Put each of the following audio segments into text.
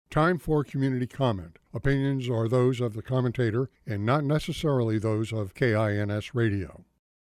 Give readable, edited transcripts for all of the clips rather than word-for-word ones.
Time for community comment. Opinions are those of the commentator and not necessarily those of KINS Radio.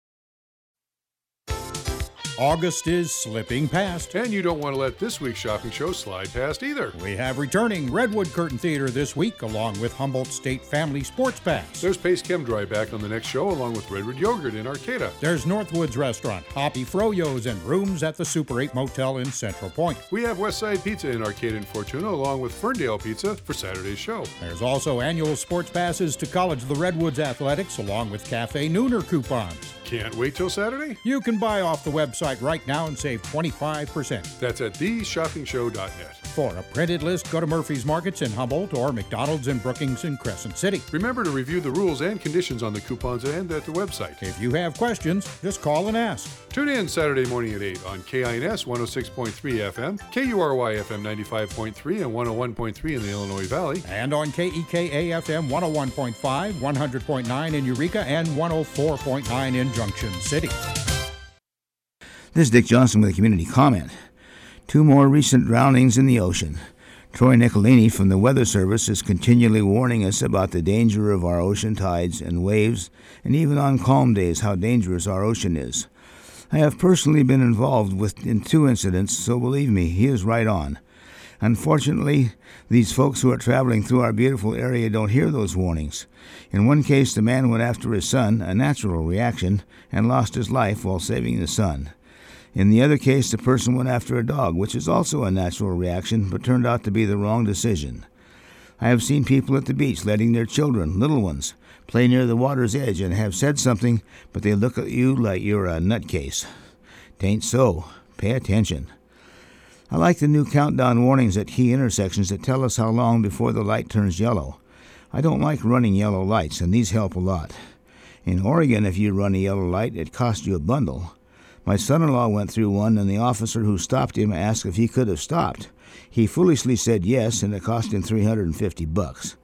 August is slipping past. And you don't want to let this week's shopping show slide past either. We have returning Redwood Curtain Theater this week, along with Humboldt State Family Sports Pass. There's Pace Chem Dry back on the next show, along with Redwood Yogurt in Arcata. There's Northwoods Restaurant, Hoppy Froyo's, and rooms at the Super 8 Motel in Central Point. We have Westside Pizza in Arcata and Fortuna, along with Ferndale Pizza for Saturday's show. There's also annual sports passes to College of the Redwoods Athletics, along with Cafe Nooner coupons. Can't wait till Saturday? You can buy off the website right now and save 25%. That's at theshoppingshow.net. For a printed list, go to Murphy's Markets in Humboldt or McDonald's in Brookings and Crescent City. Remember to review the rules and conditions on the coupons and at the website. If you have questions, just call and ask. Tune in Saturday morning at 8 on KINS 106.3 FM, KURY FM 95.3 and 101.3 in the Illinois Valley, and on KEKA FM 101.5, 100.9 in Eureka, and 104.9 in Junction City. This is Dick Johnson with a community comment. 2 more recent drownings in the ocean. Troy Nicolini from the Weather Service is continually warning us about the danger of our ocean tides and waves, and even on calm days how dangerous our ocean is. I have personally been involved in 2 incidents, so believe me, he is right on. Unfortunately, these folks who are traveling through our beautiful area don't hear those warnings. In one case, the man went after his son, a natural reaction, and lost his life while saving the son. In the other case, the person went after a dog, which is also a natural reaction, but turned out to be the wrong decision. I have seen people at the beach letting their children, little ones, play near the water's edge and have said something, but they look at you like you're a nutcase. Tain't so. Pay attention. I like the new countdown warnings at key intersections that tell us how long before the light turns yellow. I don't like running yellow lights, and these help a lot. In Oregon, if you run a yellow light, it costs you a bundle. My son-in-law went through one, and the officer who stopped him asked if he could have stopped. He foolishly said yes, and it cost him $350.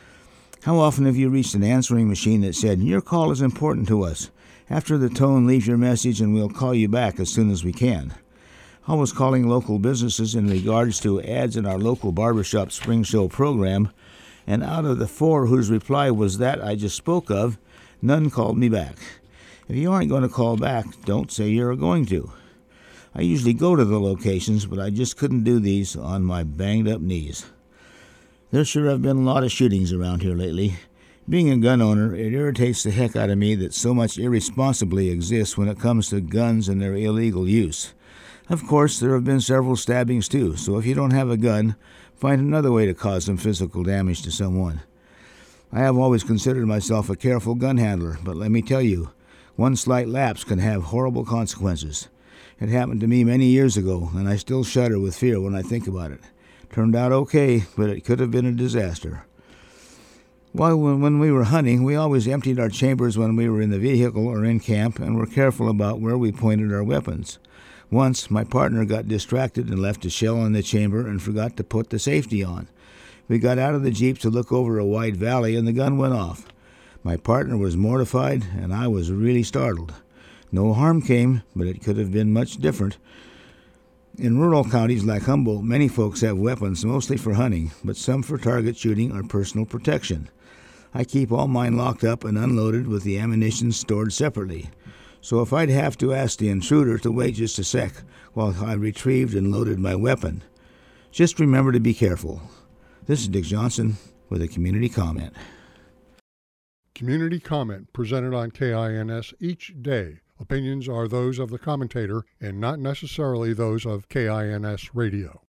How often have you reached an answering machine that said, "Your call is important to us. After the tone, leave your message, and we'll call you back as soon as we can"? I was calling local businesses in regards to ads in our local barbershop spring show program, and out of the 4 whose reply was that I just spoke of, none called me back. If you aren't going to call back, don't say you're going to. I usually go to the locations, but I just couldn't do these on my banged-up knees. There sure have been a lot of shootings around here lately. Being a gun owner, it irritates the heck out of me that so much irresponsibly exists when it comes to guns and their illegal use. Of course, there have been several stabbings too, so if you don't have a gun, find another way to cause some physical damage to someone. I have always considered myself a careful gun handler, but let me tell you, one slight lapse can have horrible consequences. It happened to me many years ago, and I still shudder with fear when I think about it. Turned out okay, but it could have been a disaster. When we were hunting, we always emptied our chambers when we were in the vehicle or in camp and were careful about where we pointed our weapons. Once, my partner got distracted and left a shell in the chamber and forgot to put the safety on. We got out of the Jeep to look over a wide valley, and the gun went off. My partner was mortified, and I was really startled. No harm came, but it could have been much different. In rural counties like Humboldt, many folks have weapons, mostly for hunting, but some for target shooting or personal protection. I keep all mine locked up and unloaded with the ammunition stored separately. So if I'd have to ask the intruder to wait just a sec while I retrieved and loaded my weapon, just remember to be careful. This is Dick Johnson with a community comment. Community comment presented on KINS each day. Opinions are those of the commentator and not necessarily those of KINS Radio.